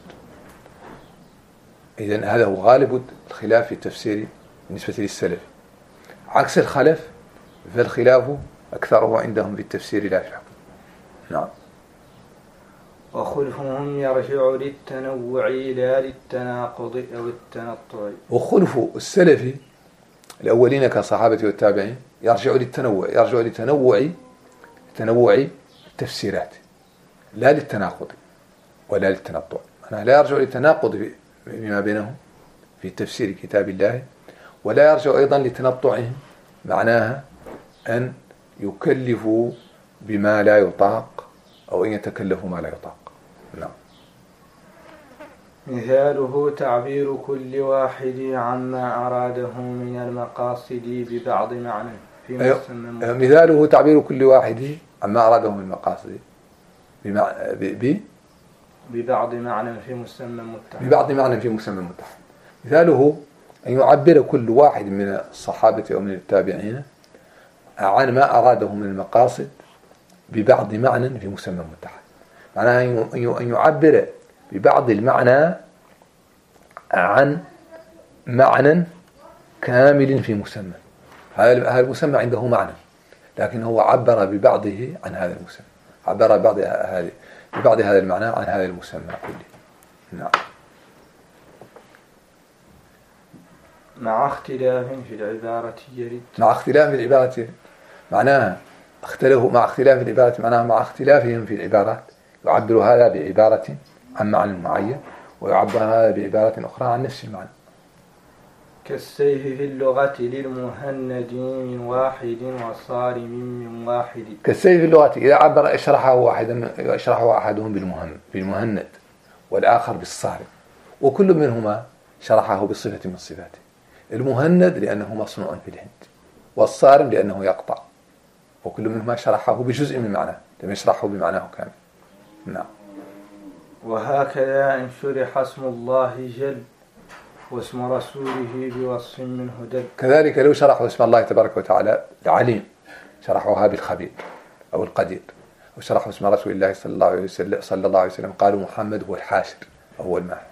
إذن هذا هو غالب الخلاف في التفسير بالنسبة للسلف. عكس الخلف فالخلاف أكثره عندهم في التفسير لا في الحكم. نعم. وخلفهم يرجع للتنوع لا للتناقض أو التنطع. وخلف السلف الأولين كالصحابة والتابعين يرجع للتنوع، يرجع لتنوع التفسيرات لا للتناقض ولا للتنطع. أنا لا يرجع للتناقض فيما بينهم في تفسير كتاب الله، ولا يرجع أيضا لتنطعهم، معناها أن يكلفوا بما لا يطاق أو أن يتكلفوا ما لا يطاق. نعم. مثاله تعبير كل واحد عما أراده من المقاصد ببعض معنى في مسمى. مثاله تعبير كل واحد عما أراده من المقاصد ببعض معنى في مسمى متحد. ببعض معنى في مسمى متحد. مثاله أن يعبر كل واحد من الصحابة أو من التابعين عن ما أراده من المقاصد ببعض معنى في مسمى متحد. معناها أن يعبر ببعض المعنى عن معنى كامل في مسمى. هذا المسمى عنده معنى، لكن هو عبر ببعضه عن هذا المسمى، عبر ببعض هذا المعنى عن هذا المسمى كله. نعم. مع اختلاف في العبارة يرد. مع اختلاف في العبارة معناها اختلفوا، مع اختلاف العبارة معناها مع اختلافهم في العبارات يعبر هذا بعبارة عن معنى معين، ويعبر هذا بعبارة أخرى عن نفس المعنى. كالسيف في اللغة للمهند من واحد وصارم من واحد. كالسيف في اللغة إذا عبر اشرحه أحدهم بالمهند والآخر بالصارم، وكل منهما شرحه بصفة من صفاته. المهند لأنه مصنوع في الهند، والصارم لأنه يقطع، وكل منهما شرحه بجزء من معناه، لم يشرحه بمعناه كامل. نعم. وهكذا إن شرح اسم الله جل واسم رسوله بوصف منه دل. كذلك لو شرحوا اسم الله تبارك وتعالى العليم شرحوها بالخبير أو القدير، وشرحوا اسم رسول الله صلى الله عليه وسلم قالوا محمد هو الحاشر أو هو الماحي.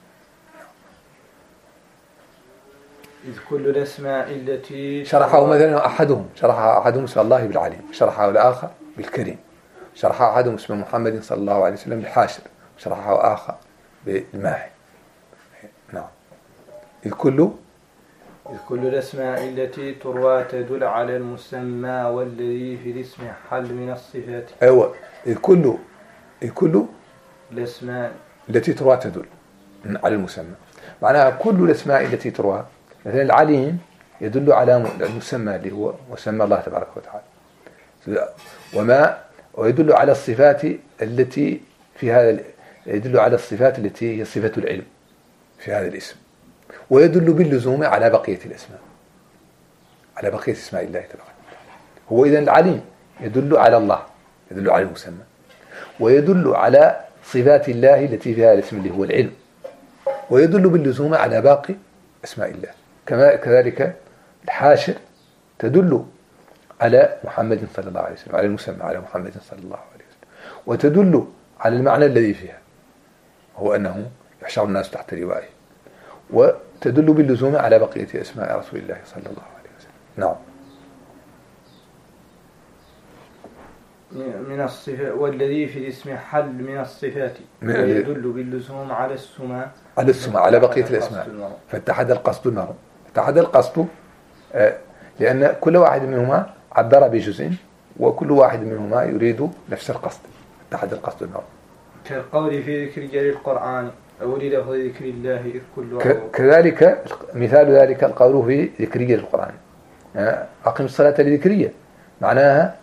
إذ كل الأسماء التي شرحه مثلا شرحها أحدهم اسم الله بالعليم، شرحه الآخر بالكريم، شرحه أحدهم اسم محمد صلى الله عليه وسلم بالحاشر، شرحه آخر بالماحي. نعم. إذ كل الأسماء التي تروى تدل على المسمى والذي في الاسم حل من الصفات. أيوة. إذ كل الأسماء التي تروى تدل على المسمى، معناها كل الأسماء التي تروى، مثلا العليم يدل على المسمى اللي هو مسمى الله تبارك وتعالى، ويدل على الصفات التي في هذا، يدل على الصفات التي هي صفة العلم في هذا الاسم، ويدل باللزوم على بقية الأسماء، على بقية اسماء الله تبارك وتعالى. هو إذن العليم يدل على الله، يدل على المسمى، ويدل على صفات الله التي في هذا الاسم اللي هو العلم، ويدل باللزوم على باقي أسماء الله. كذلك الحاشر تدل على محمد صلى الله عليه وسلم، على المسمى على محمد صلى الله عليه وسلم، وتدل على المعنى الذي فيها، هو أنه يحشر الناس تحت لوائه، وتدل باللزوم على بقية أسماء رسول الله صلى الله عليه وسلم. نعم. من الصفات والذي في الاسم حل من الصفات، ويدل باللزوم على السماء على بقية الأسماء، فاتحد القصد المرء، اتحد القصد لأن كل واحد منهما عبر بجزء، وكل واحد منهما يريد نفس القصد، اتحد القصد المرء. كالقول في ذكر جل القرآن أو للفظ ذكر الله إذ كل كذلك مثال ذلك القول في ذكرية القرآن، أقم الصلاة لذكرية، معناها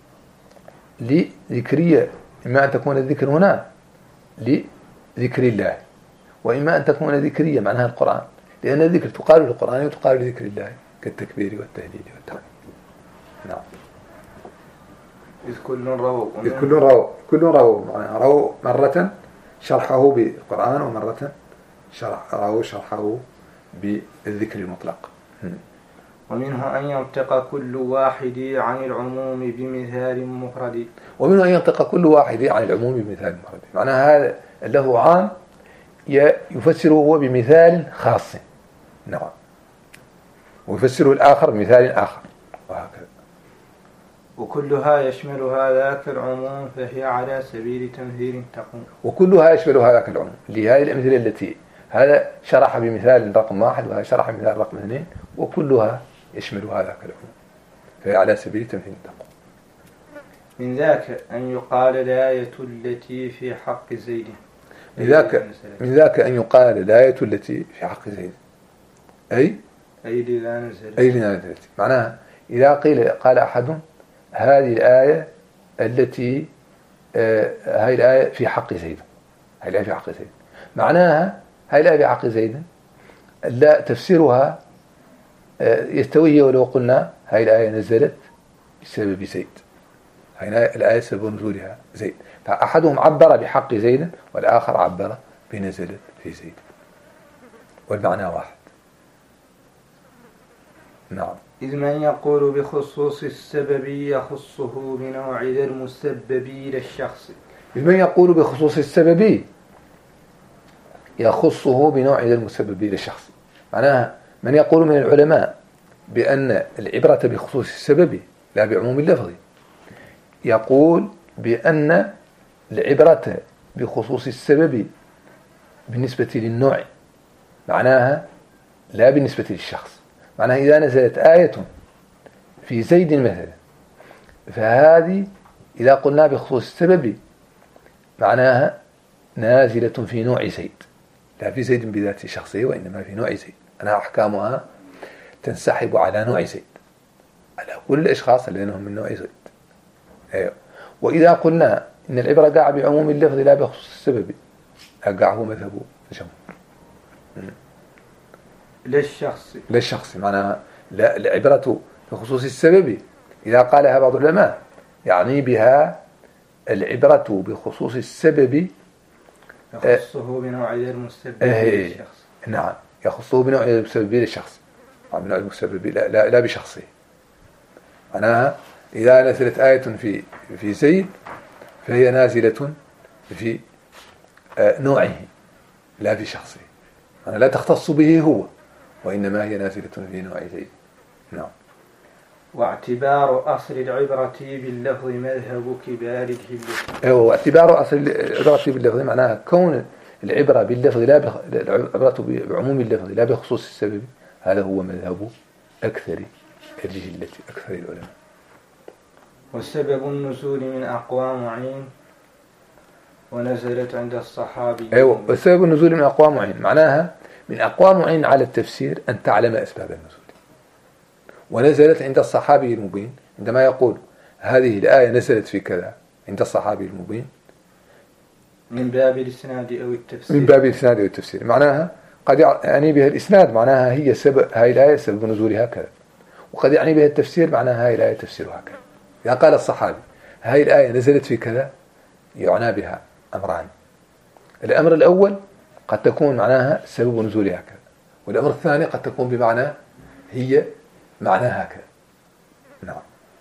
لذكرية، إما أن تكون الذكر هنا لذكر الله، وإما أن تكون ذكرية معناها القرآن، لأن الذكر تقال للقرآن وتقال لذكر الله كالتكبير والتهليل والتحميد. نعم. إذ كل رووا مرة شرحه بالقرآن، ومرة شرحه بالذكر المطلق. ومنه أن ينطق كل واحد عن العموم بمثال مفرد. ومنه أن ينطق كل واحد عن العموم بمثال مفرد، معناها هذا له عام يفسره هو بمثال خاص. نعم. ويفسره الآخر بمثال آخر، وهكذا. وكلها يشملها ذاك العموم، فهي على سبيل تمثيل تقوم. وكلها يشملها ذاك العموم، لهذه الأمثلة التي هذا شرح بمثال رقم 1 وهذا شرح بمثال رقم 2، وكلها يشملها ذاك العموم، فهي على سبيل تمثيل تقوم. من ذاك أن يقال الآية التي في حق زيد. من ذاك أن يقال الآية التي في حق زيد، أي لذا نزلت. معناها إذا قال أحد هذه الآية التي هذه الآية في حق زيد، هذه الآية في حق زيد، معناها هذه الآية في حق زيد لا تفسيرها يستوي ولو قلنا هذه الآية نزلت بسبب زيد، هذه الآية سبب نزولها زيد، فأحدهم عبر بحق زيد والآخر عبر بنزلت في زيد، والمعنى واحد. نعم. إذ من يقول بخصوص السبب يخصه بنوع ذا المسبب للشخص. إذ من يقول بخصوص السبب يخصه بنوع ذا المسبب للشخص. معناها من يقول من العلماء بأن العبرة بخصوص السبب لا بعموم اللفظ، يقول بأن العبرة بخصوص السبب بالنسبة للنوع، معناها لا بالنسبة للشخص. معناها إذا نزلت آية في زيد مثلا، فهذه إذا قلنا بخصوص السبب معناها نازلة في نوع زيد، لا في زيد بذات شخصه، وإنما في نوع زيد. أنها أحكامها تنسحب على نوع زيد، على كل الأشخاص الذين هم من نوع زيد. أيوه. وإذا قلنا إن العبرة قاع بعموم اللفظ لا بخصوص السبب، قاع هو مذهب الجمهور للشخص. معناها لا، العبرة بخصوص السبب إذا قالها بعض العلماء يعني بها العبرة بخصوص السبب يخصه بنوع المسبب للشخص. نعم، يخصه بنوع المسبب للشخص، بنوع المسبب لا بشخصه. معناها إذا نزلت آية في زيد فهي نازلة في نوعه لا في شخصه، أنا لا تختص به هو، وإنما هي نازلة في نوع زيد. نعم. واعتبار أصل العبرة باللفظ مذهب كبار الهلة. واعتبار أصل العبرة باللفظ معناها كون العبرة باللفظ العبرة بعموم اللفظ لا بخصوص السبب، هذا هو مذهب أكثر الجهلة، أكثر العلماء. وسبب النزول من أقوام معين ونزلت عند الصحابي. وسبب النزول من أقوام معين معناها من أقوام معين على التفسير أن تعلم أسباب النزول. ونزلت عند الصحابي المبين، عندما يقول هذه الآية نزلت في كذا عند الصحابي المبين من باب الإسناد أو التفسير. من باب الإسناد أو التفسير معناها قد يعني بها الإسناد، معناها هي سبب هاي الآية سبب نزولها كذا، وقد يعني بها التفسير معناها هاي الآية تفسيرها كذا. إذا قال الصحابي هاي الآية نزلت في كذا يعنى بها أمران: الأمر الأول قد تكون معناها سبب نزولها كذا، والأمر الثاني قد تكون بمعنى هي معناها كذا. نعم.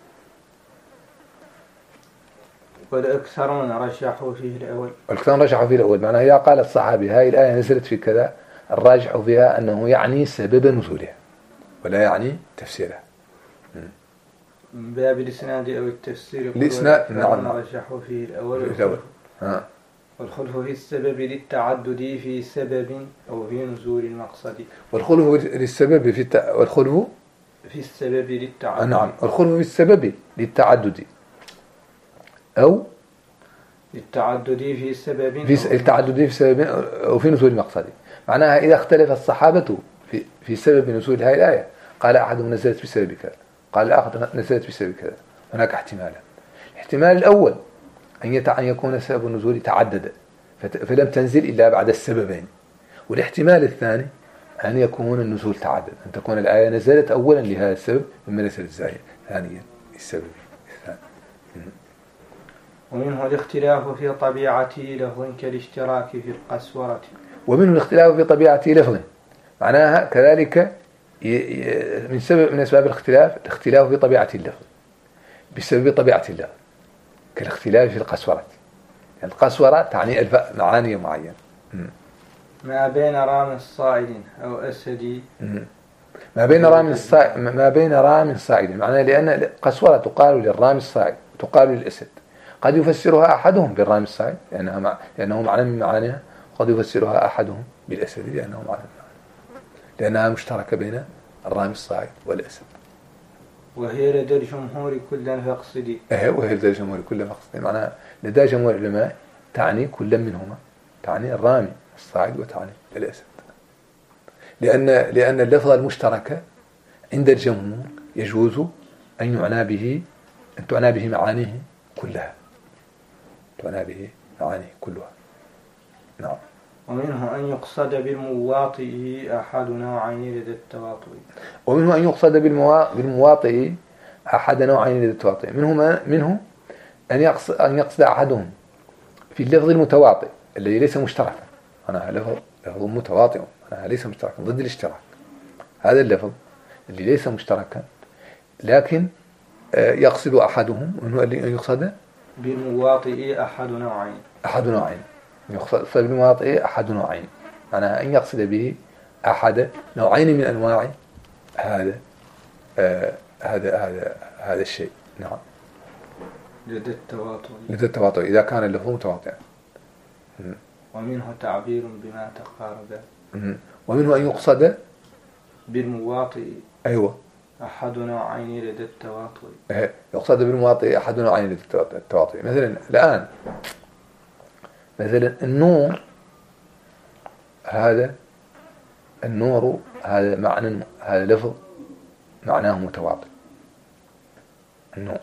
والأكثرون رجحوا فيه الأول. والأكثرون رجحوا فيه الأول معناها إذا قال الصحابي هاي الآية نزلت في كذا، الراجح فيها أنه يعني سبب نزولها ولا يعني تفسيرها. من باب الإسناد أو التفسير. الإسناد نعم رجحوا فيه الأول. والخلف في السبب للتعدد في سبب أو في نزول المقصد. والخلف للسبب والخلف في السبب للتعدد. نعم، والخلف في السبب للتعدد أو للتعدد في سبب التعدد في سبب أو في نزول المقصد. معناها إذا اختلف الصحابة في سبب نزول هذه الآية، قال أحدهم نزلت بسبب كذا، قال الآخر نزلت بسبب كذا، هناك احتمالا. الاحتمال الأول أن يكون سبب النزول تعدد فلم تنزل إلا بعد السببين، والاحتمال الثاني أن يكون النزول تعدد، أن تكون الآية نزلت أولا لهذا السبب ثم نزلت ثانيا السبب الثاني. ومنه الاختلاف في طبيعة لفظ كالاشتراك في القسورة. ومنه الاختلاف في طبيعة لفظ معناها كذلك من أسباب الاختلاف في طبيعة اللفظ بسبب طبيعة اللفظ، كالاختلاف في القسورة. يعني القسورة تعني معاني معينة. ما بين رام صاعد أو أسد. ما بين رام صاعد معناه لأن القسورة تقال للرام الصاعد تقال للأسد. قد يفسرها أحدهم بالرام الصاعد لأنه معنى من معانيها، وقد يفسرها أحدهم بالأسد لأنه معنى من معانيها، لأنها مشتركة بين الرام الصاعد والأسد. وهي لدى الجمهور كل فاقصدي. وهي لدى الجمهور كل فاقصدي معناها لدى جمهور العلماء تعني كل منهما، تعني الرامي الصاعد وتعني الأسد، لأن اللفظ المشترك عند الجمهور يجوز أن تعنى به معانيه كلها، نعم. ومنه أن يقصد بالمواطئ أحد نوعين لدى التواطؤ. ومنه أن يقصد بالمواطئ أحد نوعين لدى التواطؤ. منه أن يقصد أحدهم في اللفظ المتواطئ الذي ليس مشتركا. أنا لفظ متواطئ، أنا ليس مشتركا ضد الاشتراك. هذا اللفظ اللي ليس مشتركا لكن يقصد أحدهم، ومنه أن يقصد بالمواطئ أحد نوعين. أحد نوعين، يقصد بالمواطئ أحد نوعين، معناها أن يقصد به أحد نوعين من أنواع هذا هذا الشيء. نعم. لدى التواطؤ إذا كان اللفظ متواطئا. ومنه تعبير بما تقارب. ومنه أن يقصد بالمواطئ. أيوة. أحد نوعين لدى التواطؤ. يقصد بالمواطئ أحد نوعين لدى التواطؤ. مثلا الآن مثلا النور، هذا النور هذا معنى، هذا لفظ معناه متواطئ. النور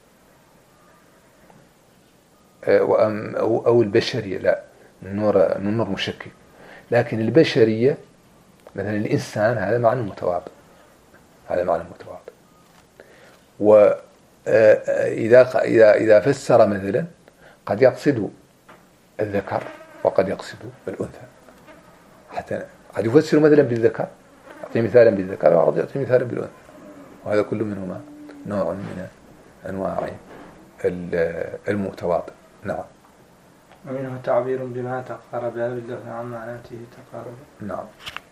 أو البشرية، لا، النور مشكك، لكن البشرية مثلا الإنسان هذا معنى متواطئ، هذا معنى متواطئ. وإذا فسر مثلا قد يقصد الذكر وقد يقصد الأنثى، حتى قد يفسر مثلا بالذكر، يعطي مثالا بالذكر وقد يعطي مثالا بالأنثى، وهذا كل منهما نوع من أنواع المتواطئ. نعم. ومنه تعبير بما تقارب باللفظ عن معناته تقارب. نعم.